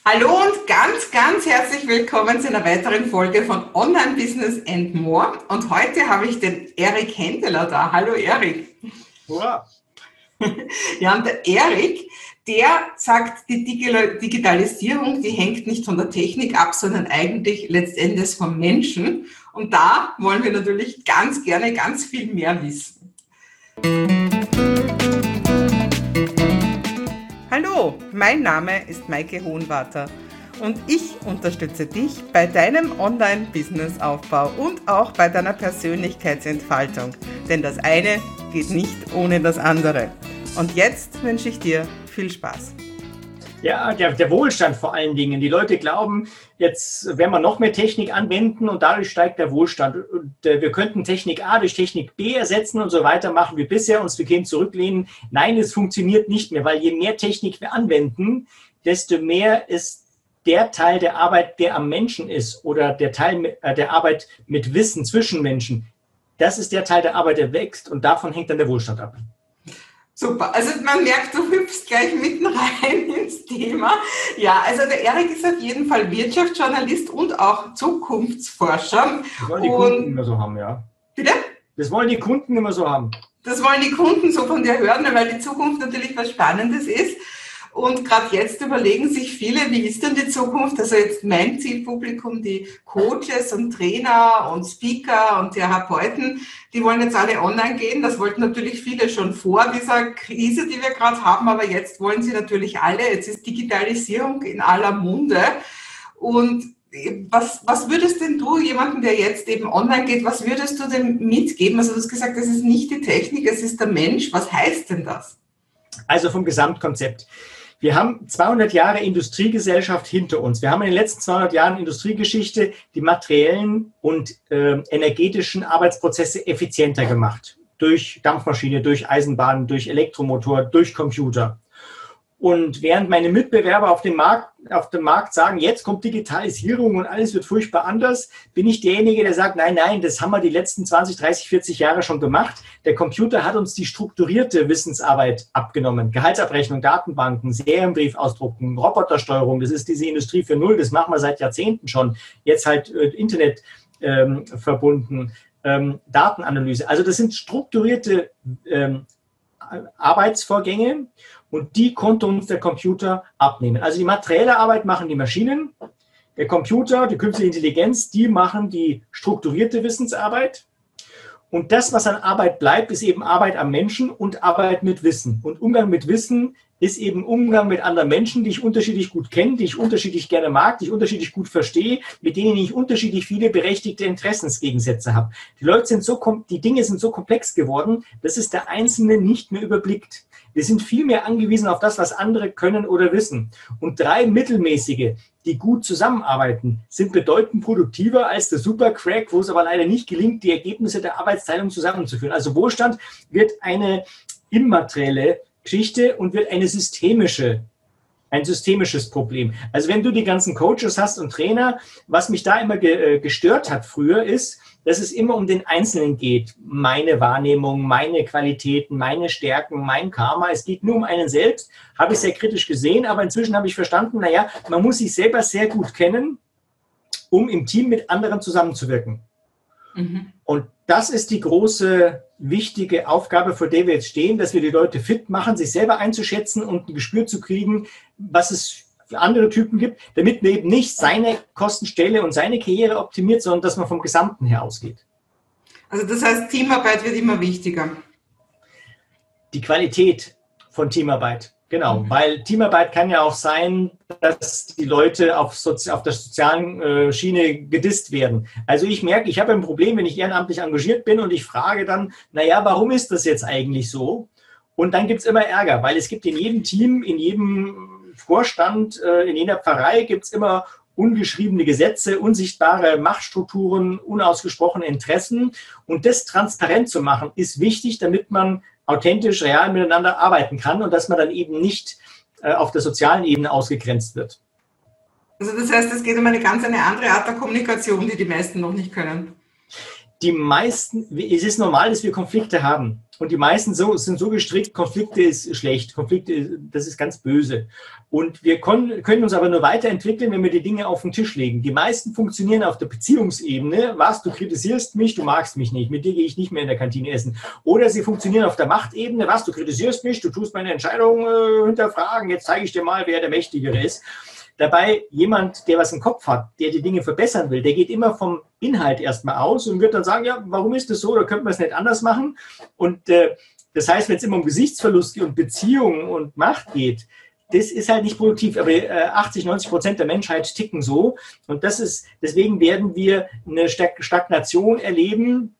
Hallo und ganz, ganz herzlich willkommen zu einer weiteren Folge von Online Business and More. Und heute habe ich den Erik Hendeler da. Hallo Erik. Hurra. Ja, und der Erik, der sagt, die Digitalisierung, die hängt nicht von der Technik ab, sondern eigentlich letztendlich vom Menschen. Und da wollen wir natürlich ganz gerne ganz viel mehr wissen. Hallo, mein Name ist Maike Hohenwarter und ich unterstütze dich bei deinem Online-Business-Aufbau und auch bei deiner Persönlichkeitsentfaltung, denn das eine geht nicht ohne das andere. Und jetzt wünsche ich dir viel Spaß. Ja, der Wohlstand vor allen Dingen. Die Leute glauben, jetzt werden wir noch mehr Technik anwenden und dadurch steigt der Wohlstand. Und wir könnten Technik A durch Technik B ersetzen und so weiter machen wie bisher, uns bequem zurücklehnen. Nein, es funktioniert nicht mehr, weil je mehr Technik wir anwenden, desto mehr ist der Teil der Arbeit, der am Menschen ist oder der Teil der Arbeit mit Wissen zwischen Menschen. Das ist der Teil der Arbeit, der wächst und davon hängt dann der Wohlstand ab. Super, also man merkt, du hüpfst gleich mitten rein ins Thema. Ja, also der Erik ist auf jeden Fall Wirtschaftsjournalist und auch Zukunftsforscher. Das wollen die Kunden immer so haben, ja. Bitte? Das wollen die Kunden immer so haben. Das wollen die Kunden so von dir hören, weil die Zukunft natürlich was Spannendes ist. Und gerade jetzt überlegen sich viele, wie ist denn die Zukunft? Also jetzt mein Zielpublikum, die Coaches und Trainer und Speaker und Therapeuten, die wollen jetzt alle online gehen. Das wollten natürlich viele schon vor dieser Krise, die wir gerade haben, aber jetzt wollen sie natürlich alle. Jetzt ist Digitalisierung in aller Munde. Und was würdest denn du, jemanden, der jetzt eben online geht, was würdest du dem mitgeben? Also du hast gesagt, das ist nicht die Technik, es ist der Mensch. Was heißt denn das? Also vom Gesamtkonzept. Wir haben 200 Jahre Industriegesellschaft hinter uns. Wir haben in den letzten 200 Jahren Industriegeschichte die materiellen und energetischen Arbeitsprozesse effizienter gemacht. Durch Dampfmaschine, durch Eisenbahn, durch Elektromotor, durch Computer. Und während meine Mitbewerber auf dem Markt sagen, jetzt kommt Digitalisierung und alles wird furchtbar anders, bin ich derjenige, der sagt, nein, das haben wir die letzten 20, 30, 40 Jahre schon gemacht. Der Computer hat uns die strukturierte Wissensarbeit abgenommen. Gehaltsabrechnung, Datenbanken, Serienbrief ausdrucken, Robotersteuerung, das ist diese Industrie 4.0, das machen wir seit Jahrzehnten schon. Jetzt halt Internet verbunden, Datenanalyse. Also das sind strukturierte Arbeitsvorgänge und die konnte uns der Computer abnehmen. Also die materielle Arbeit machen die Maschinen, der Computer, die künstliche Intelligenz, die machen die strukturierte Wissensarbeit. Und das, was an Arbeit bleibt, ist eben Arbeit am Menschen und Arbeit mit Wissen. Und Umgang mit Wissen ist eben Umgang mit anderen Menschen, die ich unterschiedlich gut kenne, die ich unterschiedlich gerne mag, die ich unterschiedlich gut verstehe, mit denen ich unterschiedlich viele berechtigte Interessensgegensätze habe. Die Dinge sind so komplex geworden, dass es der Einzelne nicht mehr überblickt. Wir sind viel mehr angewiesen auf das, was andere können oder wissen. Und 3 Mittelmäßige, die gut zusammenarbeiten, sind bedeutend produktiver als der Supercrack, wo es aber leider nicht gelingt, die Ergebnisse der Arbeitsteilung zusammenzuführen. Also Wohlstand wird eine immaterielle Geschichte und wird ein systemisches Problem. Also wenn du die ganzen Coaches hast und Trainer, was mich da immer gestört hat früher ist, dass es immer um den Einzelnen geht. Meine Wahrnehmung, meine Qualitäten, meine Stärken, mein Karma. Es geht nur um einen selbst. Habe ich sehr kritisch gesehen, aber inzwischen habe ich verstanden, man muss sich selber sehr gut kennen, um im Team mit anderen zusammenzuwirken. Mhm. Und das ist die große, wichtige Aufgabe, vor der wir jetzt stehen, dass wir die Leute fit machen, sich selber einzuschätzen und ein Gespür zu kriegen, was es für andere Typen gibt, damit man eben nicht seine Kostenstelle und seine Karriere optimiert, sondern dass man vom Gesamten her ausgeht. Also das heißt, Teamarbeit wird immer wichtiger. Die Qualität von Teamarbeit, genau. Weil Teamarbeit kann ja auch sein, dass die Leute auf der sozialen Schiene gedisst werden. Also ich merke, ich habe ein Problem, wenn ich ehrenamtlich engagiert bin und ich frage dann, warum ist das jetzt eigentlich so? Und dann gibt es immer Ärger, weil es gibt in jedem Team, in jedem Vorstand, in jeder Pfarrei gibt es immer ungeschriebene Gesetze, unsichtbare Machtstrukturen, unausgesprochene Interessen. Und das transparent zu machen, ist wichtig, damit man authentisch, real miteinander arbeiten kann und dass man dann eben nicht auf der sozialen Ebene ausgegrenzt wird. Also das heißt, es geht um eine andere Art der Kommunikation, die die meisten noch nicht können. Die meisten, es ist normal, dass wir Konflikte haben. Und die meisten sind so gestrickt, Konflikte ist schlecht, Konflikte, das ist ganz böse. Und wir können uns aber nur weiterentwickeln, wenn wir die Dinge auf den Tisch legen. Die meisten funktionieren auf der Beziehungsebene. Was, du kritisierst mich, du magst mich nicht, mit dir gehe ich nicht mehr in der Kantine essen. Oder sie funktionieren auf der Machtebene. Was, du kritisierst mich, du tust meine Entscheidung hinterfragen, jetzt zeige ich dir mal, wer der Mächtigere ist. Dabei jemand, der was im Kopf hat, der die Dinge verbessern will, der geht immer vom Inhalt erstmal aus und wird dann sagen, ja, warum ist das so, oder könnte man es nicht anders machen? Und das heißt, wenn es immer um Gesichtsverlust und Beziehungen und Macht geht, das ist halt nicht produktiv. Aber 80-90% der Menschheit ticken so. Und deswegen werden wir eine Stagnation erleben,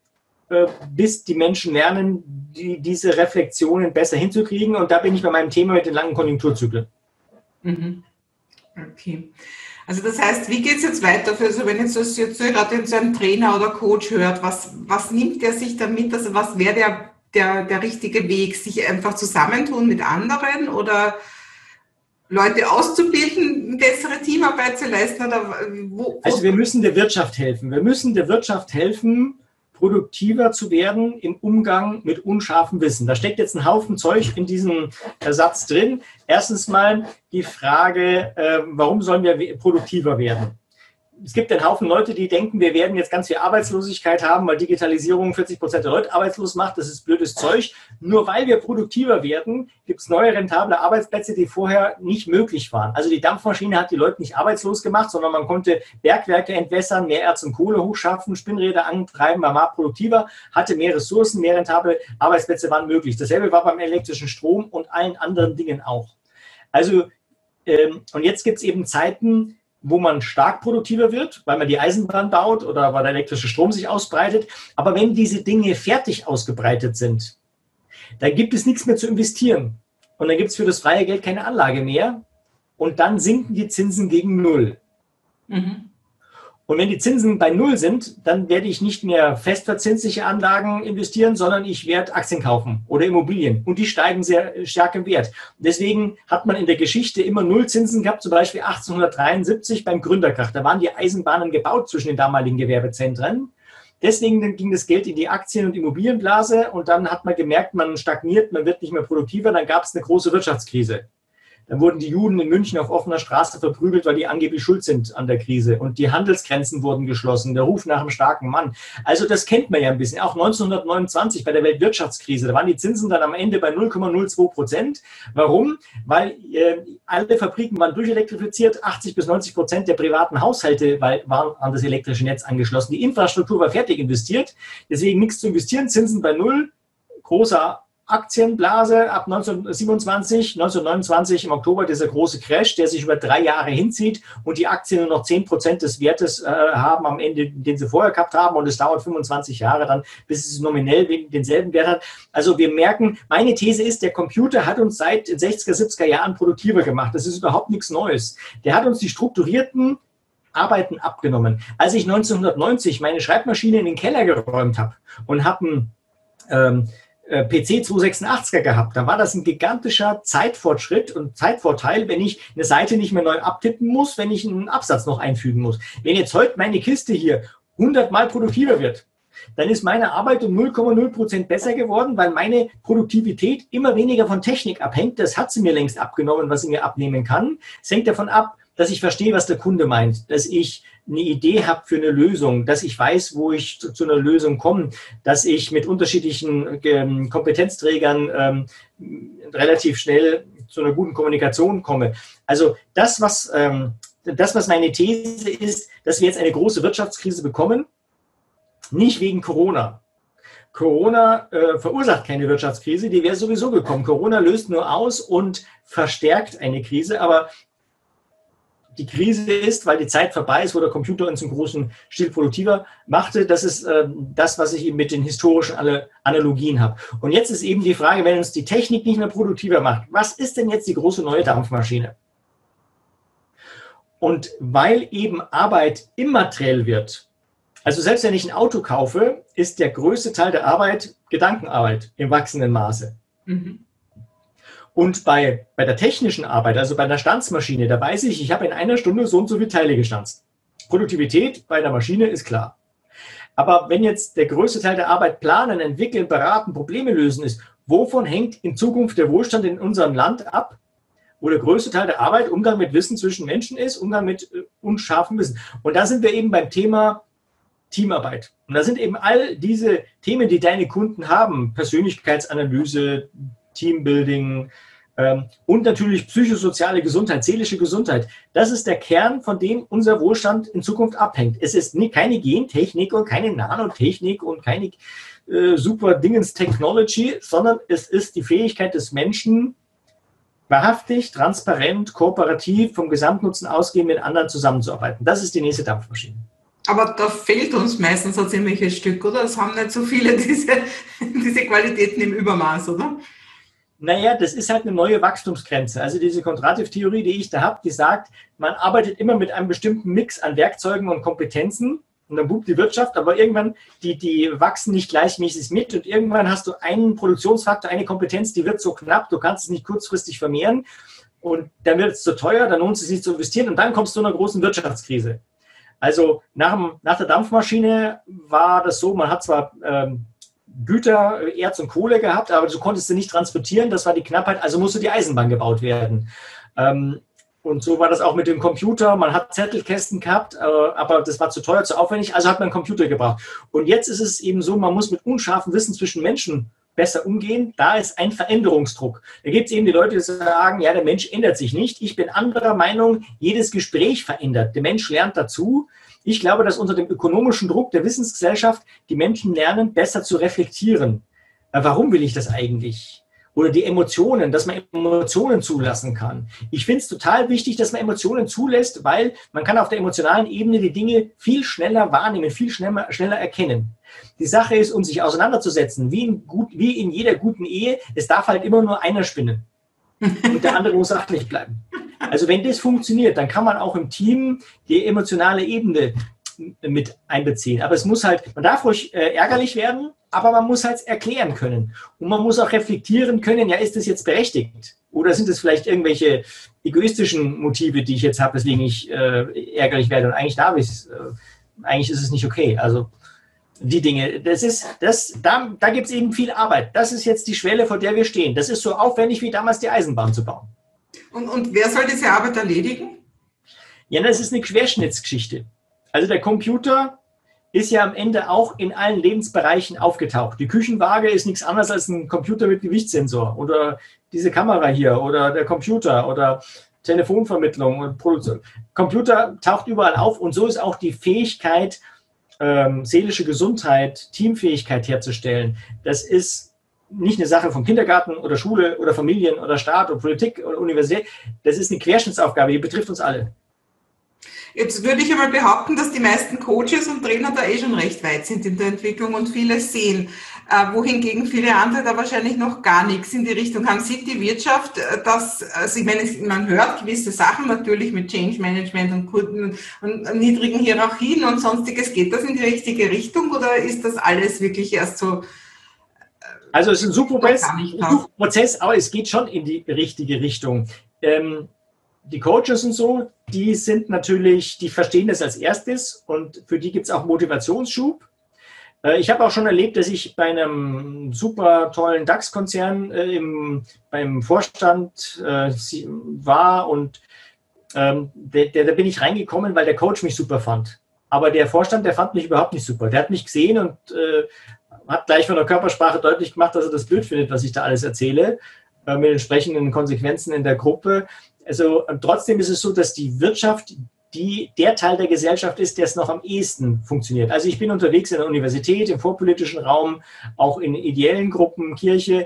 bis die Menschen lernen, diese Reflexionen besser hinzukriegen. Und da bin ich bei meinem Thema mit den langen Konjunkturzyklen. Mhm. Okay. Also das heißt, wie geht es jetzt weiter? Also wenn jetzt das jetzt gerade so ein Trainer oder Coach hört, was nimmt der sich damit? Also was wäre der richtige Weg? Sich einfach zusammentun mit anderen oder Leute auszubilden, bessere Teamarbeit zu leisten? Oder Also wir müssen der Wirtschaft helfen. Wir müssen der Wirtschaft helfen, produktiver zu werden im Umgang mit unscharfem Wissen. Da steckt jetzt ein Haufen Zeug in diesem Satz drin. Erstens mal die Frage, warum sollen wir produktiver werden? Es gibt einen Haufen Leute, die denken, wir werden jetzt ganz viel Arbeitslosigkeit haben, weil Digitalisierung 40% der Leute arbeitslos macht. Das ist blödes Zeug. Nur weil wir produktiver werden, gibt es neue rentable Arbeitsplätze, die vorher nicht möglich waren. Also die Dampfmaschine hat die Leute nicht arbeitslos gemacht, sondern man konnte Bergwerke entwässern, mehr Erz und Kohle hochschaffen, Spinnräder antreiben, man war produktiver, hatte mehr Ressourcen, mehr rentable Arbeitsplätze waren möglich. Dasselbe war beim elektrischen Strom und allen anderen Dingen auch. Also, und jetzt gibt es eben Zeiten, wo man stark produktiver wird, weil man die Eisenbahn baut oder weil der elektrische Strom sich ausbreitet. Aber wenn diese Dinge fertig ausgebreitet sind, dann gibt es nichts mehr zu investieren. Und dann gibt es für das freie Geld keine Anlage mehr. Und dann sinken die Zinsen gegen Null. Mhm. Und wenn die Zinsen bei Null sind, dann werde ich nicht mehr festverzinsliche Anlagen investieren, sondern ich werde Aktien kaufen oder Immobilien. Und die steigen sehr stark im Wert. Deswegen hat man in der Geschichte immer Nullzinsen gehabt, zum Beispiel 1873 beim Gründerkrach. Da waren die Eisenbahnen gebaut zwischen den damaligen Gewerbezentren. Deswegen ging das Geld in die Aktien- und Immobilienblase und dann hat man gemerkt, man stagniert, man wird nicht mehr produktiver. Dann gab es eine große Wirtschaftskrise. Dann wurden die Juden in München auf offener Straße verprügelt, weil die angeblich schuld sind an der Krise. Und die Handelsgrenzen wurden geschlossen, der Ruf nach einem starken Mann. Also das kennt man ja ein bisschen. Auch 1929 bei der Weltwirtschaftskrise, da waren die Zinsen dann am Ende bei 0,02%. Warum? Weil alle Fabriken waren durchelektrifiziert, 80-90% der privaten Haushalte waren an das elektrische Netz angeschlossen. Die Infrastruktur war fertig investiert, deswegen nichts zu investieren, Zinsen bei Null, großer Aktienblase ab 1929 im Oktober dieser große Crash, der sich über 3 Jahre hinzieht und die Aktien nur noch 10% des Wertes haben am Ende, den sie vorher gehabt haben und es dauert 25 Jahre dann, bis es nominell denselben Wert hat. Also wir merken, meine These ist, der Computer hat uns seit den 60er, 70er Jahren produktiver gemacht. Das ist überhaupt nichts Neues. Der hat uns die strukturierten Arbeiten abgenommen. Als ich 1990 meine Schreibmaschine in den Keller geräumt habe und habe PC 286er gehabt, dann war das ein gigantischer Zeitfortschritt und Zeitvorteil, wenn ich eine Seite nicht mehr neu abtippen muss, wenn ich einen Absatz noch einfügen muss. Wenn jetzt heute meine Kiste hier 100 Mal produktiver wird, dann ist meine Arbeit um 0,0% besser geworden, weil meine Produktivität immer weniger von Technik abhängt. Das hat sie mir längst abgenommen, was sie mir abnehmen kann. Es hängt davon ab, dass ich verstehe, was der Kunde meint, dass ich eine Idee habe für eine Lösung, dass ich weiß, wo ich zu einer Lösung komme, dass ich mit unterschiedlichen Kompetenzträgern relativ schnell zu einer guten Kommunikation komme. Also das, was meine These ist, dass wir jetzt eine große Wirtschaftskrise bekommen, nicht wegen Corona. Corona verursacht keine Wirtschaftskrise, die wäre sowieso gekommen. Corona löst nur aus und verstärkt eine Krise, aber die Krise ist, weil die Zeit vorbei ist, wo der Computer uns im großen Stil produktiver machte. Das ist das, was ich eben mit den historischen Analogien habe. Und jetzt ist eben die Frage, wenn uns die Technik nicht mehr produktiver macht, was ist denn jetzt die große neue Dampfmaschine? Und weil eben Arbeit immateriell wird, also selbst wenn ich ein Auto kaufe, ist der größte Teil der Arbeit Gedankenarbeit im wachsenden Maße. Mhm. Und bei der technischen Arbeit, also bei einer Stanzmaschine, da weiß ich habe in einer Stunde so und so viele Teile gestanzt. Produktivität bei einer Maschine ist klar. Aber wenn jetzt der größte Teil der Arbeit planen, entwickeln, beraten, Probleme lösen ist, wovon hängt in Zukunft der Wohlstand in unserem Land ab? Wo der größte Teil der Arbeit Umgang mit Wissen zwischen Menschen ist, Umgang mit unscharfem Wissen. Und da sind wir eben beim Thema Teamarbeit. Und da sind eben all diese Themen, die deine Kunden haben, Persönlichkeitsanalyse, Teambuilding und natürlich psychosoziale Gesundheit, seelische Gesundheit. Das ist der Kern, von dem unser Wohlstand in Zukunft abhängt. Es ist keine Gentechnik und keine Nanotechnik und keine super Dingens-Technology, sondern es ist die Fähigkeit des Menschen, wahrhaftig, transparent, kooperativ, vom Gesamtnutzen ausgehend mit anderen zusammenzuarbeiten. Das ist die nächste Dampfmaschine. Aber da fehlt uns meistens ein ziemliches Stück, oder? Es haben nicht so viele diese Qualitäten im Übermaß, oder? Naja, das ist halt eine neue Wachstumsgrenze. Also diese Kontrativ-Theorie, die ich da habe, die sagt, man arbeitet immer mit einem bestimmten Mix an Werkzeugen und Kompetenzen und dann boomt die Wirtschaft, aber irgendwann, die wachsen nicht gleichmäßig mit und irgendwann hast du einen Produktionsfaktor, eine Kompetenz, die wird so knapp, du kannst es nicht kurzfristig vermehren und dann wird es zu teuer, dann lohnt es sich nicht zu investieren und dann kommst du zu einer großen Wirtschaftskrise. Also nach der Dampfmaschine war das so, man hat zwar Güter, Erz und Kohle gehabt, aber du konntest sie nicht transportieren, das war die Knappheit, also musste die Eisenbahn gebaut werden. Und so war das auch mit dem Computer. Man hat Zettelkästen gehabt, aber das war zu teuer, zu aufwendig, also hat man einen Computer gebraucht. Und jetzt ist es eben so, man muss mit unscharfem Wissen zwischen Menschen besser umgehen. Da ist ein Veränderungsdruck. Da gibt es eben die Leute, die sagen, ja, der Mensch ändert sich nicht. Ich bin anderer Meinung, jedes Gespräch verändert. Der Mensch lernt dazu. Ich glaube, dass unter dem ökonomischen Druck der Wissensgesellschaft die Menschen lernen, besser zu reflektieren. Warum will ich das eigentlich? Oder die Emotionen, dass man Emotionen zulassen kann. Ich finde es total wichtig, dass man Emotionen zulässt, weil man kann auf der emotionalen Ebene die Dinge viel schneller wahrnehmen, viel schneller erkennen. Die Sache ist, um sich auseinanderzusetzen, wie in jeder guten Ehe, es darf halt immer nur einer spinnen. Und der andere muss sachlich bleiben. Also wenn das funktioniert, dann kann man auch im Team die emotionale Ebene mit einbeziehen. Aber es muss halt, man darf ruhig ärgerlich werden, aber man muss halt erklären können. Und man muss auch reflektieren können, ja, ist das jetzt berechtigt? Oder sind es vielleicht irgendwelche egoistischen Motive, die ich jetzt habe, weswegen ich ärgerlich werde? Und eigentlich eigentlich ist es nicht okay. Also die Dinge, da gibt es eben viel Arbeit. Das ist jetzt die Schwelle, vor der wir stehen. Das ist so aufwendig wie damals die Eisenbahn zu bauen. Und wer soll diese Arbeit erledigen? Ja, das ist eine Querschnittsgeschichte. Also der Computer ist ja am Ende auch in allen Lebensbereichen aufgetaucht. Die Küchenwaage ist nichts anderes als ein Computer mit Gewichtssensor oder diese Kamera hier oder der Computer oder Telefonvermittlung und Produktion. Computer taucht überall auf und so ist auch die Fähigkeit, seelische Gesundheit, Teamfähigkeit herzustellen. Das ist nicht eine Sache von Kindergarten oder Schule oder Familien oder Staat oder Politik oder Universität. Das ist eine Querschnittsaufgabe, die betrifft uns alle. Jetzt würde ich einmal behaupten, dass die meisten Coaches und Trainer da schon recht weit sind in der Entwicklung und vieles sehen, wohingegen viele andere da wahrscheinlich noch gar nichts in die Richtung haben. Sieht die Wirtschaft, also ich meine, man hört gewisse Sachen natürlich mit Change Management und Kunden und niedrigen Hierarchien und sonstiges. Geht das in die richtige Richtung oder ist das alles wirklich erst so? Also es ist ein Suchprozess, aber es geht schon in die richtige Richtung. Die Coaches und so, die sind natürlich, die verstehen das als erstes und für die gibt es auch Motivationsschub. Ich habe auch schon erlebt, dass ich bei einem super tollen DAX-Konzern beim Vorstand war und da bin ich reingekommen, weil der Coach mich super fand. Aber der Vorstand, der fand mich überhaupt nicht super. Der hat mich gesehen und hat gleich von der Körpersprache deutlich gemacht, dass er das blöd findet, was ich da alles erzähle, mit entsprechenden Konsequenzen in der Gruppe. Also trotzdem ist es so, dass die Wirtschaft der Teil der Gesellschaft ist, der es noch am ehesten funktioniert. Also ich bin unterwegs in der Universität, im vorpolitischen Raum, auch in ideellen Gruppen, Kirche.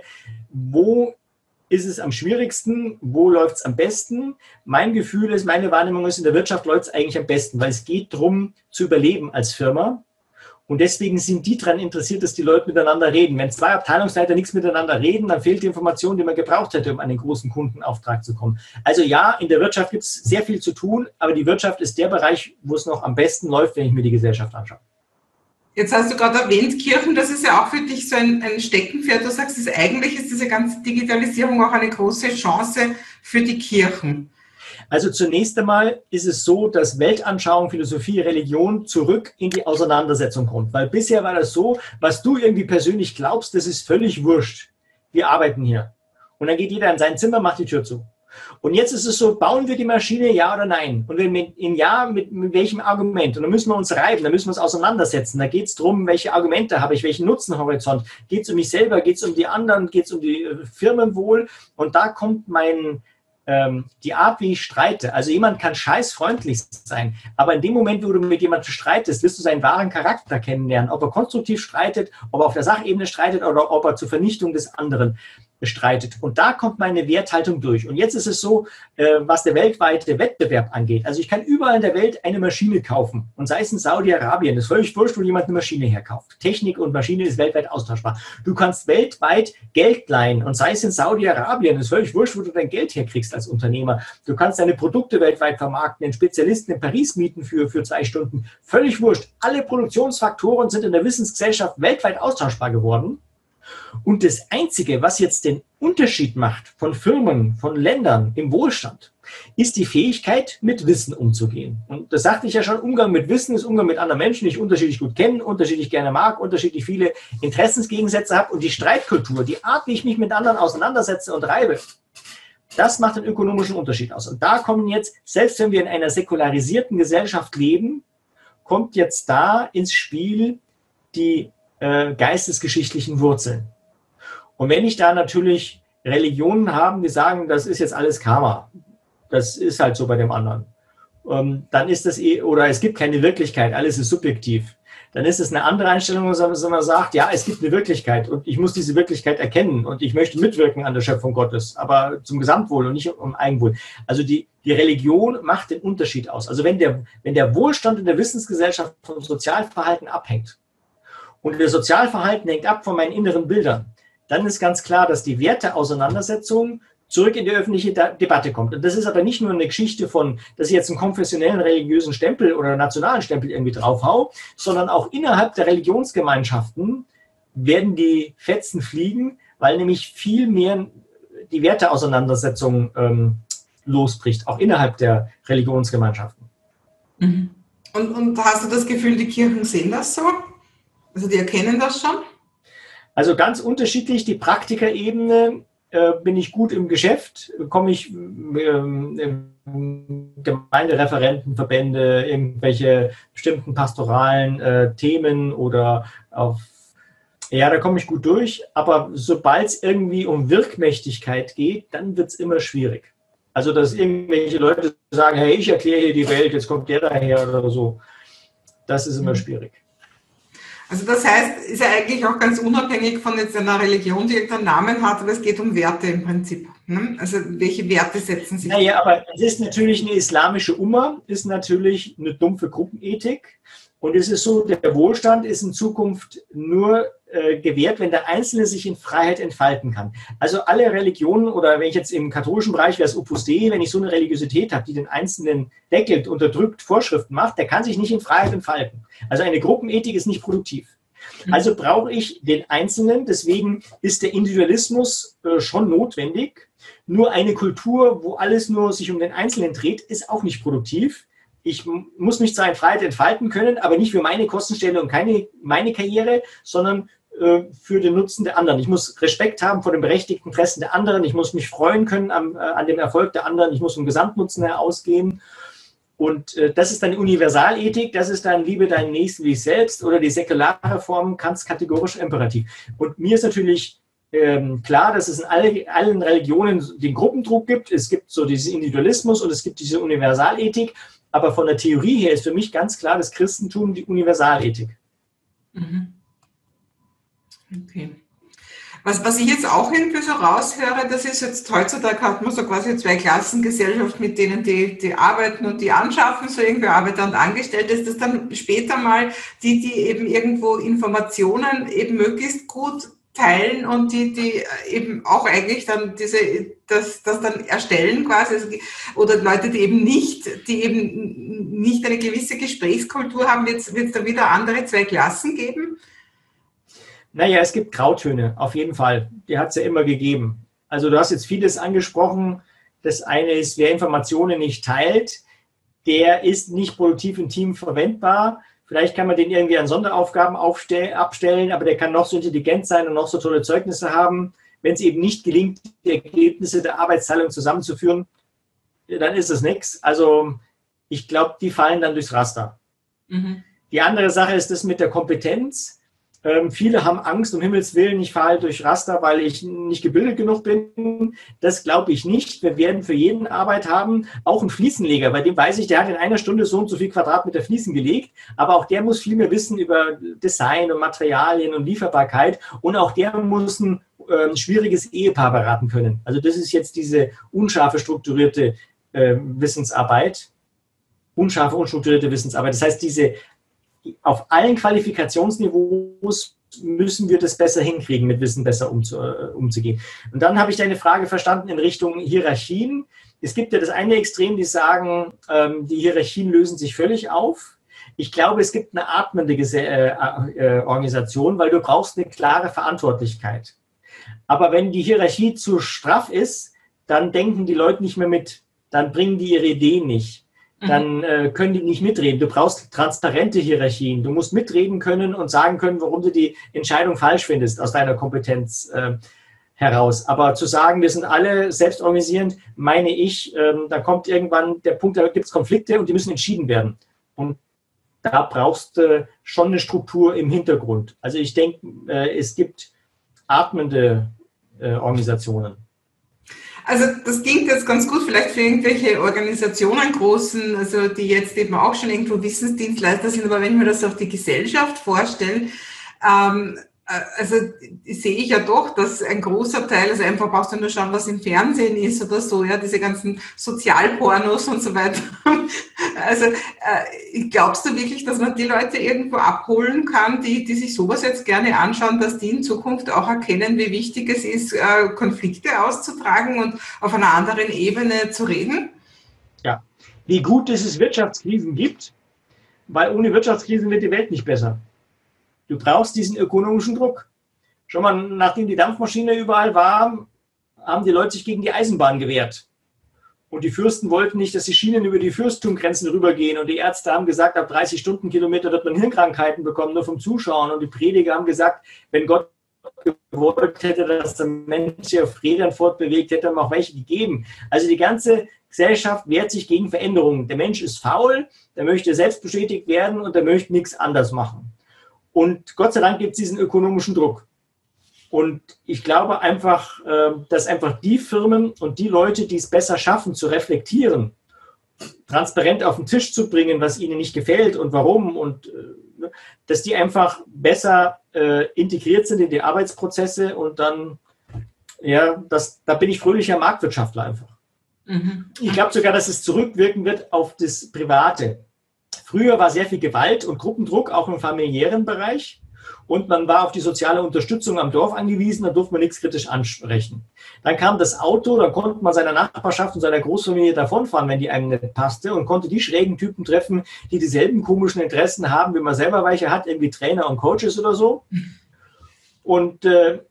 Wo ist es am schwierigsten? Wo läuft es am besten? Mein Gefühl ist, meine Wahrnehmung ist, in der Wirtschaft läuft es eigentlich am besten, weil es geht darum, zu überleben als Firma. Und deswegen sind die daran interessiert, dass die Leute miteinander reden. Wenn zwei Abteilungsleiter nichts miteinander reden, dann fehlt die Information, die man gebraucht hätte, um an den großen Kundenauftrag zu kommen. Also ja, in der Wirtschaft gibt es sehr viel zu tun, aber die Wirtschaft ist der Bereich, wo es noch am besten läuft, wenn ich mir die Gesellschaft anschaue. Jetzt hast du gerade erwähnt, Kirchen, das ist ja auch für dich so ein Steckenpferd. Du sagst, eigentlich ist diese ganze Digitalisierung auch eine große Chance für die Kirchen. Also zunächst einmal ist es so, dass Weltanschauung, Philosophie, Religion zurück in die Auseinandersetzung kommt. Weil bisher war das so, was du irgendwie persönlich glaubst, das ist völlig wurscht. Wir arbeiten hier. Und dann geht jeder in sein Zimmer, macht die Tür zu. Und jetzt ist es so, bauen wir die Maschine, ja oder nein? Und wenn in ja, mit welchem Argument? Und dann müssen wir uns reiben, dann müssen wir uns auseinandersetzen. Da geht es darum, welche Argumente habe ich, welchen Nutzenhorizont. Geht es um mich selber, geht es um die anderen, geht es um die Firmenwohl? Und da kommt die Art, wie ich streite. Also jemand kann scheißfreundlich sein, aber in dem Moment, wo du mit jemandem streitest, wirst du seinen wahren Charakter kennenlernen. Ob er konstruktiv streitet, ob er auf der Sachebene streitet oder ob er zur Vernichtung des anderen streitet. Und da kommt meine Werthaltung durch. Und jetzt ist es so, was der weltweite Wettbewerb angeht. Also ich kann überall in der Welt eine Maschine kaufen. Und sei es in Saudi-Arabien, das ist völlig wurscht, wo jemand eine Maschine herkauft. Technik und Maschine ist weltweit austauschbar. Du kannst weltweit Geld leihen. Und sei es in Saudi-Arabien, das ist völlig wurscht, wo du dein Geld herkriegst als Unternehmer. Du kannst deine Produkte weltweit vermarkten, einen Spezialisten in Paris mieten für 2 Stunden. Völlig wurscht. Alle Produktionsfaktoren sind in der Wissensgesellschaft weltweit austauschbar geworden. Und das Einzige, was jetzt den Unterschied macht von Firmen, von Ländern im Wohlstand, ist die Fähigkeit, mit Wissen umzugehen. Und das sagte ich ja schon, Umgang mit Wissen ist Umgang mit anderen Menschen, die ich unterschiedlich gut kenne, unterschiedlich gerne mag, unterschiedlich viele Interessensgegensätze habe. Und die Streitkultur, die Art, wie ich mich mit anderen auseinandersetze und reibe, das macht den ökonomischen Unterschied aus. Und da kommen jetzt, selbst wenn wir in einer säkularisierten Gesellschaft leben, kommt jetzt da ins Spiel die geistesgeschichtlichen Wurzeln. Und wenn ich da natürlich Religionen habe, die sagen, das ist jetzt alles Karma, das ist halt so bei dem anderen, dann ist das oder es gibt keine Wirklichkeit, alles ist subjektiv, dann ist es eine andere Einstellung, wo man sagt, ja, es gibt eine Wirklichkeit und ich muss diese Wirklichkeit erkennen und ich möchte mitwirken an der Schöpfung Gottes, aber zum Gesamtwohl und nicht um Eigenwohl. Also die Religion macht den Unterschied aus. Also wenn der Wohlstand in der Wissensgesellschaft vom Sozialverhalten abhängt, und das Sozialverhalten hängt ab von meinen inneren Bildern, dann ist ganz klar, dass die Werteauseinandersetzung zurück in die öffentliche Debatte kommt. Und das ist aber nicht nur eine Geschichte von, dass ich jetzt einen konfessionellen religiösen Stempel oder nationalen Stempel irgendwie draufhau, sondern auch innerhalb der Religionsgemeinschaften werden die Fetzen fliegen, weil nämlich viel mehr die Werteauseinandersetzung losbricht, auch innerhalb der Religionsgemeinschaften. Mhm. Und hast du das Gefühl, die Kirchen sehen das so? Also die erkennen das schon? Also ganz unterschiedlich. Die Praktikerebene bin ich gut im Geschäft, komme ich Gemeindereferentenverbände, irgendwelche bestimmten pastoralen Themen oder da komme ich gut durch. Aber sobald es irgendwie um Wirkmächtigkeit geht, dann wird es immer schwierig. Also dass irgendwelche Leute sagen, hey, ich erkläre hier die Welt, jetzt kommt der daher oder so. Das ist immer schwierig. Also das heißt, ist ja eigentlich auch ganz unabhängig von jetzt einer Religion, die irgendeinen Namen hat, aber es geht um Werte im Prinzip. Ne? Also welche Werte setzen sich? Naja, aber es ist natürlich eine islamische Umma, ist natürlich eine dumpfe Gruppenethik. Und es ist so, der Wohlstand ist in Zukunft nur gewährt, wenn der Einzelne sich in Freiheit entfalten kann. Also alle Religionen oder wenn ich jetzt im katholischen Bereich wäre es Opus Dei, wenn ich so eine Religiosität habe, die den Einzelnen deckelt, unterdrückt, Vorschriften macht, der kann sich nicht in Freiheit entfalten. Also eine Gruppenethik ist nicht produktiv. Also brauche ich den Einzelnen, deswegen ist der Individualismus schon notwendig. Nur eine Kultur, wo alles nur sich um den Einzelnen dreht, ist auch nicht produktiv. Ich muss mich zwar in Freiheit entfalten können, aber nicht für meine Kostenstelle und meine Karriere, sondern für den Nutzen der anderen. Ich muss Respekt haben vor den berechtigten Interessen der anderen. Ich muss mich freuen können an dem Erfolg der anderen. Ich muss vom Gesamtnutzen her ausgehen. Und das ist dann die Universalethik. Das ist dann Liebe deinen Nächsten wie dich selbst oder die säkulare Form, Kants kategorischer Imperativ. Und mir ist natürlich klar, dass es in allen Religionen den Gruppendruck gibt. Es gibt so diesen Individualismus und es gibt diese Universalethik. Aber von der Theorie her ist für mich ganz klar das Christentum die Universalethik. Mhm. Okay. Was ich jetzt auch irgendwie so raushöre, das ist jetzt heutzutage hat man so quasi 2 Klassengesellschaft, mit denen die arbeiten und die anschaffen, so irgendwie Arbeiter und Angestellte, ist das dann später mal die eben irgendwo Informationen eben möglichst gut teilen und die eben auch eigentlich dann das dann erstellen quasi, oder Leute, die eben nicht eine gewisse Gesprächskultur haben, wird es da wieder andere 2 Klassen geben? Naja, es gibt Grautöne, auf jeden Fall. Die hat es ja immer gegeben. Also du hast jetzt vieles angesprochen, Das eine ist, wer Informationen nicht teilt, der ist nicht produktiv im Team verwendbar. Vielleicht kann man den irgendwie an Sonderaufgaben abstellen, aber der kann noch so intelligent sein und noch so tolle Zeugnisse haben. Wenn es eben nicht gelingt, die Ergebnisse der Arbeitsteilung zusammenzuführen, dann ist es nichts. Also ich glaube, die fallen dann durchs Raster. Mhm. Die andere Sache ist das mit der Kompetenz. Viele haben Angst, um Himmels Willen, ich falle durch Raster, weil ich nicht gebildet genug bin. Das glaube ich nicht. Wir werden für jeden Arbeit haben, auch einen Fliesenleger. Bei dem weiß ich, der hat in einer Stunde so und so viel Quadratmeter Fliesen gelegt. Aber auch der muss viel mehr wissen über Design und Materialien und Lieferbarkeit. Und auch der muss ein schwieriges Ehepaar beraten können. Also das ist jetzt diese unscharfe, strukturierte Wissensarbeit. Unscharfe, unstrukturierte Wissensarbeit. Das heißt, auf allen Qualifikationsniveaus müssen wir das besser hinkriegen, mit Wissen besser umzugehen. Und dann habe ich deine Frage verstanden in Richtung Hierarchien. Es gibt ja das eine Extrem, die sagen, die Hierarchien lösen sich völlig auf. Ich glaube, es gibt eine atmende Organisation, weil du brauchst eine klare Verantwortlichkeit. Aber wenn die Hierarchie zu straff ist, dann denken die Leute nicht mehr mit. Dann bringen die ihre Ideen nicht. Dann können die nicht mitreden. Du brauchst transparente Hierarchien. Du musst mitreden können und sagen können, warum du die Entscheidung falsch findest aus deiner Kompetenz heraus. Aber zu sagen, wir sind alle selbstorganisierend, meine ich, da kommt irgendwann der Punkt, da gibt es Konflikte und die müssen entschieden werden. Und da brauchst du schon eine Struktur im Hintergrund. Also ich denke, es gibt atmende Organisationen. Also das klingt jetzt ganz gut, vielleicht für irgendwelche Organisationen, großen, also die jetzt eben auch schon irgendwo Wissensdienstleister sind, aber wenn ich mir das auf die Gesellschaft vorstelle, also sehe ich ja doch, dass ein großer Teil, also einfach brauchst du nur schauen, was im Fernsehen ist oder so, ja, diese ganzen Sozialpornos und so weiter. Also glaubst du wirklich, dass man die Leute irgendwo abholen kann, die sich sowas jetzt gerne anschauen, dass die in Zukunft auch erkennen, wie wichtig es ist, Konflikte auszutragen und auf einer anderen Ebene zu reden? Ja, wie gut, dass es Wirtschaftskrisen gibt, weil ohne Wirtschaftskrisen wird die Welt nicht besser. Du brauchst diesen ökonomischen Druck. Schon mal, nachdem die Dampfmaschine überall war, haben die Leute sich gegen die Eisenbahn gewehrt. Und die Fürsten wollten nicht, dass die Schienen über die Fürsttumgrenzen rübergehen. Und die Ärzte haben gesagt, ab 30 Stundenkilometer wird man Hirnkrankheiten bekommen, nur vom Zuschauen. Und die Prediger haben gesagt, wenn Gott gewollt hätte, dass der Mensch sich auf Rädern fortbewegt, hätte er auch welche gegeben. Also die ganze Gesellschaft wehrt sich gegen Veränderungen. Der Mensch ist faul, der möchte selbst bestätigt werden und der möchte nichts anders machen. Und Gott sei Dank gibt es diesen ökonomischen Druck. Und ich glaube einfach, dass einfach die Firmen und die Leute, die es besser schaffen, zu reflektieren, transparent auf den Tisch zu bringen, was ihnen nicht gefällt und warum, und dass die einfach besser integriert sind in die Arbeitsprozesse und dann, ja, da bin ich fröhlicher Marktwirtschaftler einfach. Mhm. Ich glaube sogar, dass es zurückwirken wird auf das Private. Früher war sehr viel Gewalt und Gruppendruck, auch im familiären Bereich. Und man war auf die soziale Unterstützung am Dorf angewiesen, da durfte man nichts kritisch ansprechen. Dann kam das Auto, dann konnte man seiner Nachbarschaft und seiner Großfamilie davonfahren, wenn die einem nicht passte, und konnte die schrägen Typen treffen, die dieselben komischen Interessen haben, wie man selber welche hat, irgendwie Trainer und Coaches oder so. Und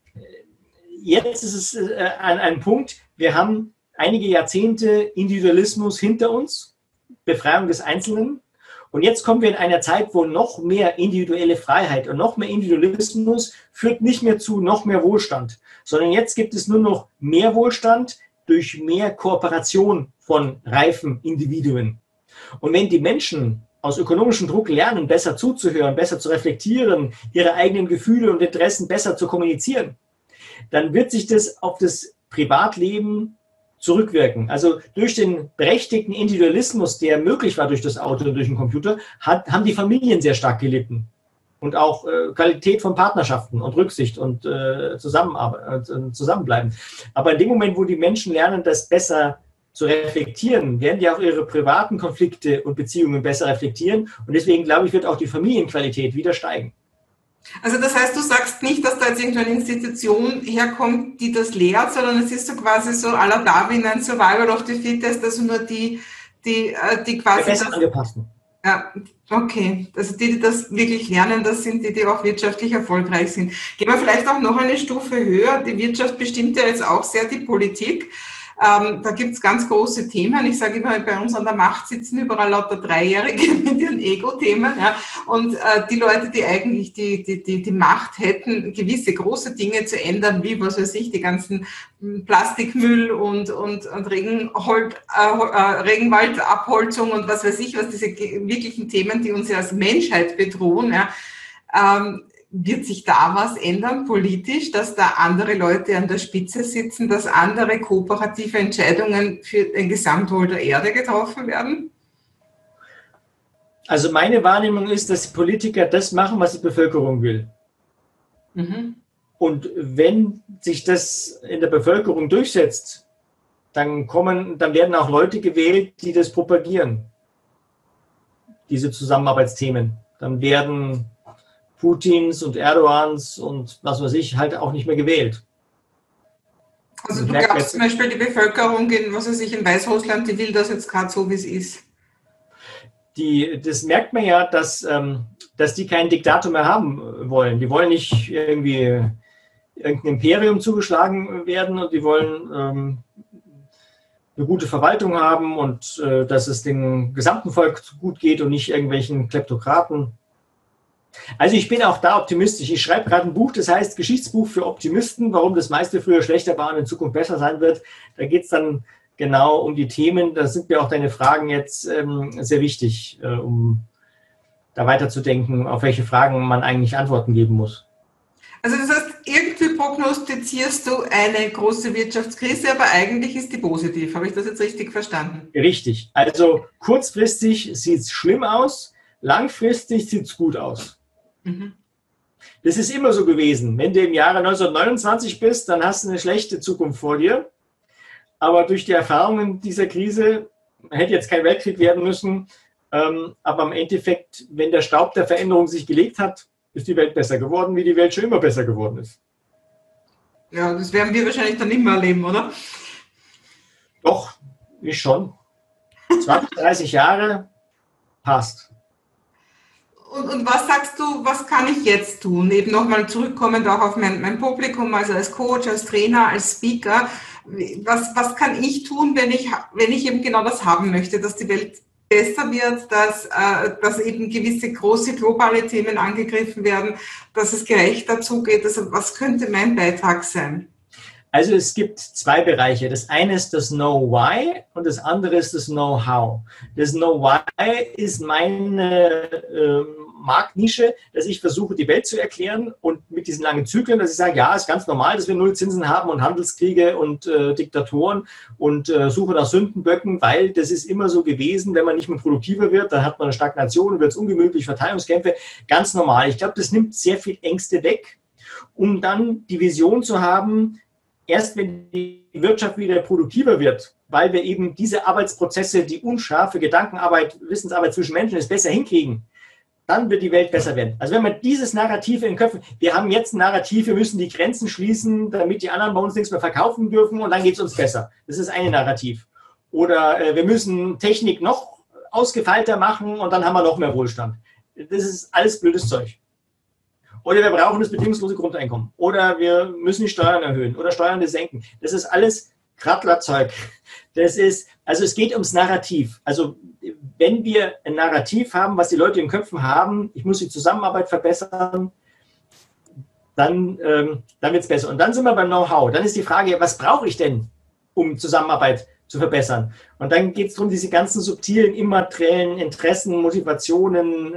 jetzt ist es ein Punkt, wir haben einige Jahrzehnte Individualismus hinter uns, Befreiung des Einzelnen. Und jetzt kommen wir in einer Zeit, wo noch mehr individuelle Freiheit und noch mehr Individualismus führt nicht mehr zu noch mehr Wohlstand, sondern jetzt gibt es nur noch mehr Wohlstand durch mehr Kooperation von reifen Individuen. Und wenn die Menschen aus ökonomischem Druck lernen, besser zuzuhören, besser zu reflektieren, ihre eigenen Gefühle und Interessen besser zu kommunizieren, dann wird sich das auf das Privatleben zurückwirken. Also durch den berechtigten Individualismus, der möglich war durch das Auto und durch den Computer, haben die Familien sehr stark gelitten. Und auch Qualität von Partnerschaften und Rücksicht und Zusammenarbeit, Zusammenbleiben. Aber in dem Moment, wo die Menschen lernen, das besser zu reflektieren, werden die auch ihre privaten Konflikte und Beziehungen besser reflektieren. Und deswegen, glaube ich, wird auch die Familienqualität wieder steigen. Also das heißt, du sagst nicht, dass da jetzt irgendeine Institution herkommt, die das lehrt, sondern es ist so quasi so à la Darwin, ein Survival of the Fittest, also nur die quasi... Besser angepassten. Ja, okay. Also die das wirklich lernen, das sind die auch wirtschaftlich erfolgreich sind. Gehen wir vielleicht auch noch eine Stufe höher. Die Wirtschaft bestimmt ja jetzt auch sehr die Politik. Da gibt es ganz große Themen. Ich sage immer, bei uns an der Macht sitzen überall lauter Dreijährige mit ihren Ego-Themen. Ja. Und die Leute, die eigentlich die Macht hätten, gewisse große Dinge zu ändern, wie, was weiß ich, die ganzen Plastikmüll und Regenwaldabholzung und was weiß ich, was diese wirklichen Themen, die uns ja als Menschheit bedrohen, ja, wird sich da was ändern politisch, dass da andere Leute an der Spitze sitzen, dass andere kooperative Entscheidungen für den Gesamtwohl der Erde getroffen werden? Also meine Wahrnehmung ist, dass die Politiker das machen, was die Bevölkerung will. Mhm. Und wenn sich das in der Bevölkerung durchsetzt, dann werden auch Leute gewählt, die das propagieren, diese Zusammenarbeitsthemen. Dann werden Putins und Erdogans und was weiß ich halt auch nicht mehr gewählt. Also du glaubst zum Beispiel, die Bevölkerung in Weißrussland, die will das jetzt gerade so, wie es ist? Das merkt man ja, dass die keinen Diktator mehr haben wollen. Die wollen nicht irgendwie irgendein Imperium zugeschlagen werden und die wollen eine gute Verwaltung haben und dass es dem gesamten Volk gut geht und nicht irgendwelchen Kleptokraten. Also ich bin auch da optimistisch. Ich schreibe gerade ein Buch, das heißt Geschichtsbuch für Optimisten, warum das meiste früher schlechter war und in Zukunft besser sein wird. Da geht es dann genau um die Themen. Da sind mir auch deine Fragen jetzt sehr wichtig, um da weiterzudenken, auf welche Fragen man eigentlich Antworten geben muss. Also das heißt, irgendwie prognostizierst du eine große Wirtschaftskrise, aber eigentlich ist die positiv. Habe ich das jetzt richtig verstanden? Richtig. Also kurzfristig sieht es schlimm aus, langfristig sieht es gut aus. Mhm. Das ist immer so gewesen. Wenn du im Jahre 1929 bist, dann hast du eine schlechte Zukunft vor dir. Aber durch die Erfahrungen dieser Krise hätte jetzt kein Weltkrieg werden müssen. Aber im Endeffekt, wenn der Staub der Veränderung sich gelegt hat, ist die Welt besser geworden, wie die Welt schon immer besser geworden ist. Ja, das werden wir wahrscheinlich dann nicht mehr erleben, oder? Doch, ich schon. 20, 30 Jahre passt. Und was sagst du, was kann ich jetzt tun? Eben nochmal zurückkommend auch auf mein Publikum, also als Coach, als Trainer, als Speaker. Was kann ich tun, wenn ich eben genau das haben möchte, dass die Welt besser wird, dass eben gewisse große globale Themen angegriffen werden, dass es gerechter zugeht? Also was könnte mein Beitrag sein? Also es gibt zwei Bereiche. Das eine ist das Know Why und das andere ist das Know How. Das Know Why ist meine Marktnische, dass ich versuche, die Welt zu erklären und mit diesen langen Zyklen, dass ich sage, ja, ist ganz normal, dass wir Nullzinsen haben und Handelskriege und Diktatoren und Suche nach Sündenböcken, weil das ist immer so gewesen, wenn man nicht mehr produktiver wird, dann hat man eine Stagnation, wird es ungemütlich, Verteilungskämpfe, ganz normal. Ich glaube, das nimmt sehr viel Ängste weg, um dann die Vision zu haben, erst wenn die Wirtschaft wieder produktiver wird, weil wir eben diese Arbeitsprozesse, die unscharfe Gedankenarbeit, Wissensarbeit zwischen Menschen ist, besser hinkriegen, dann wird die Welt besser werden. Also wenn man dieses Narrativ in den Köpfen, wir haben jetzt ein Narrativ, wir müssen die Grenzen schließen, damit die anderen bei uns nichts mehr verkaufen dürfen und dann geht es uns besser. Das ist eine Narrativ. Oder wir müssen Technik noch ausgefeilter machen und dann haben wir noch mehr Wohlstand. Das ist alles blödes Zeug. Oder wir brauchen das bedingungslose Grundeinkommen. Oder wir müssen die Steuern erhöhen oder Steuern senken. Das ist alles Krattlerzeug. Also es geht ums Narrativ. Also wenn wir ein Narrativ haben, was die Leute in den Köpfen haben, ich muss die Zusammenarbeit verbessern, dann wird es besser. Und dann sind wir beim Know-how. Dann ist die Frage, was brauche ich denn, um Zusammenarbeit zu verbessern? Und dann geht es darum, diese ganzen subtilen, immateriellen Interessen, Motivationen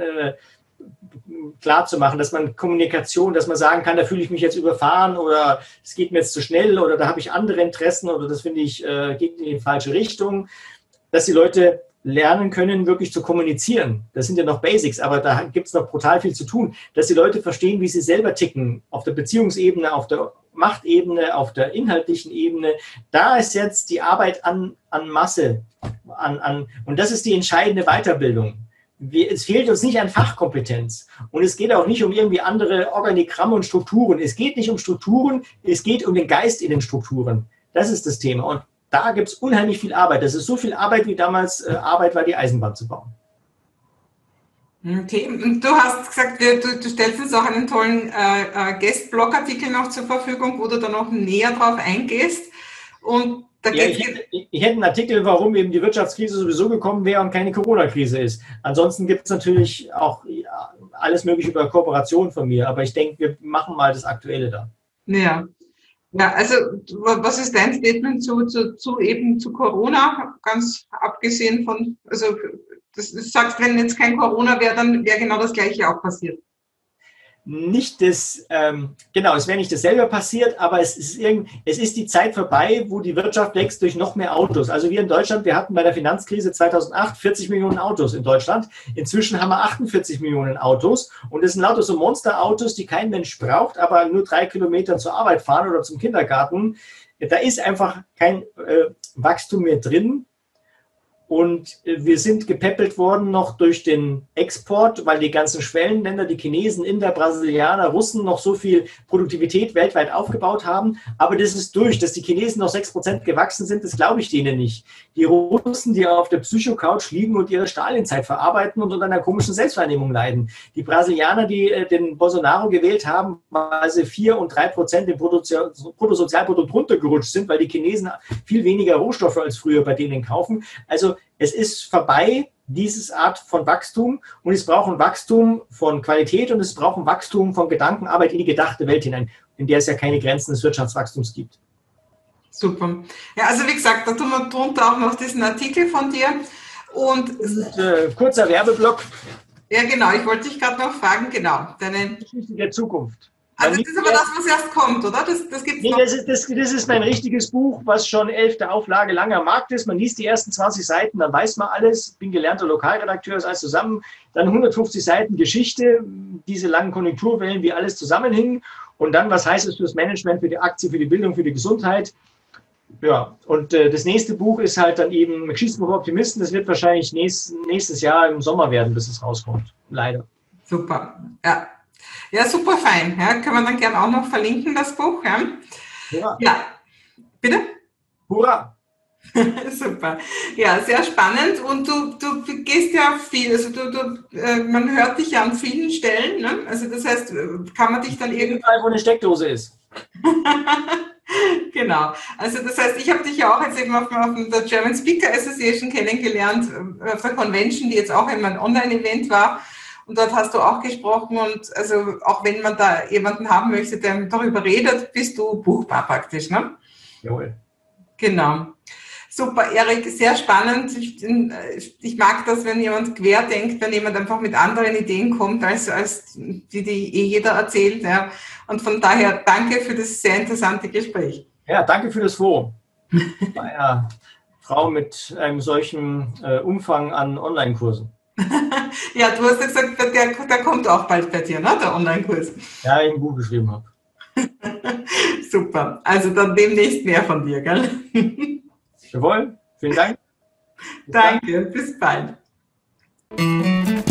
klar zu machen, dass man Kommunikation, dass man sagen kann, da fühle ich mich jetzt überfahren oder es geht mir jetzt zu schnell oder da habe ich andere Interessen oder das finde ich geht in die falsche Richtung, dass die Leute lernen können, wirklich zu kommunizieren. Das sind ja noch Basics, aber da gibt es noch brutal viel zu tun, dass die Leute verstehen, wie sie selber ticken, auf der Beziehungsebene, auf der Machtebene, auf der inhaltlichen Ebene. Da ist jetzt die Arbeit an Masse und das ist die entscheidende Weiterbildung. Es fehlt uns nicht an Fachkompetenz und es geht auch nicht um irgendwie andere Organigramme und Strukturen. Es geht nicht um Strukturen, es geht um den Geist in den Strukturen. Das ist das Thema und da gibt es unheimlich viel Arbeit. Das ist so viel Arbeit, wie damals Arbeit war, die Eisenbahn zu bauen. Okay, und du hast gesagt, du stellst uns auch einen tollen Guest-Blog-Artikel noch zur Verfügung, wo du da noch näher drauf eingehst und Da Ja, ich hätte einen Artikel, warum eben die Wirtschaftskrise sowieso gekommen wäre und keine Corona-Krise ist. Ansonsten gibt es natürlich auch alles Mögliche über Kooperation von mir, aber ich denke, wir machen mal das Aktuelle da. ja. Ja, also was ist dein Statement zu Corona, ganz abgesehen von, also du sagst, wenn jetzt kein Corona wäre, dann wäre genau das Gleiche auch passiert. Nicht das, genau, es wäre nicht dasselbe passiert, aber es ist die Zeit vorbei, wo die Wirtschaft wächst durch noch mehr Autos. Also wir in Deutschland, wir hatten bei der Finanzkrise 2008 40 Millionen Autos in Deutschland. Inzwischen haben wir 48 Millionen Autos und das sind lauter so Monsterautos, die kein Mensch braucht, aber nur 3 Kilometer zur Arbeit fahren oder zum Kindergarten. Da ist einfach kein Wachstum mehr drin. Und wir sind gepäppelt worden noch durch den Export, weil die ganzen Schwellenländer, die Chinesen, Inder, Brasilianer, Russen noch so viel Produktivität weltweit aufgebaut haben. Aber das ist durch, dass die Chinesen noch 6% gewachsen sind, das glaube ich denen nicht. Die Russen, die auf der Psycho-Couch liegen und ihre Stalinzeit verarbeiten und unter einer komischen Selbstwahrnehmung leiden. Die Brasilianer, die den Bolsonaro gewählt haben, weil sie 4 und 3% im Bruttosozialprodukt runtergerutscht sind, weil die Chinesen viel weniger Rohstoffe als früher bei denen kaufen. Also es ist vorbei, diese Art von Wachstum, und es braucht ein Wachstum von Qualität und es braucht ein Wachstum von Gedankenarbeit in die gedachte Welt hinein, in der es ja keine Grenzen des Wirtschaftswachstums gibt. Super. Ja, also wie gesagt, da tun wir drunter auch noch diesen Artikel von dir. Und kurzer Werbeblock. Ja, genau, ich wollte dich gerade noch fragen, genau. Deine Geschichte der Zukunft. Also das ist aber das, was erst kommt, oder? Das gibt's noch. Das ist mein richtiges Buch, was schon 11. Auflage lang am Markt ist. Man liest die ersten 20 Seiten, dann weiß man alles. Bin gelernter Lokalredakteur, ist alles zusammen. Dann 150 Seiten Geschichte, diese langen Konjunkturwellen, wie alles zusammenhing. Und dann, was heißt es für das Management, für die Aktie, für die Bildung, für die Gesundheit. Ja, und das nächste Buch ist halt dann eben Geschichtsbuch Optimisten. Das wird wahrscheinlich nächstes Jahr im Sommer werden, bis es rauskommt. Leider. Super, ja. Ja, super fein. Ja, können wir dann gerne auch noch verlinken, das Buch. Ja, ja. Bitte? Hurra! Super. Ja, sehr spannend. Und du gehst ja viel, also man hört dich ja an vielen Stellen. Ne? Also das heißt, kann man dich dann irgendwann, wo eine Steckdose ist. Genau. Also das heißt, ich habe dich ja auch jetzt eben auf der German Speaker Association kennengelernt, auf der Convention, die jetzt auch immer ein Online-Event war. Und dort hast du auch gesprochen, und also auch wenn man da jemanden haben möchte, der darüber redet, bist du buchbar praktisch, ne? Jawohl. Genau. Super, Erik, sehr spannend. Ich mag das, wenn jemand querdenkt, wenn jemand einfach mit anderen Ideen kommt, als die jeder erzählt. Ja. Und von daher danke für das sehr interessante Gespräch. Ja, danke für das Forum. Bei einer Frau mit einem solchen Umfang an Online-Kursen. Ja, du hast ja gesagt, der kommt auch bald bei dir, ne, der Online-Kurs. Ja, ich ein Buch geschrieben habe. Super, also dann demnächst mehr von dir, gell? Jawohl, vielen Dank. Danke, bis bald.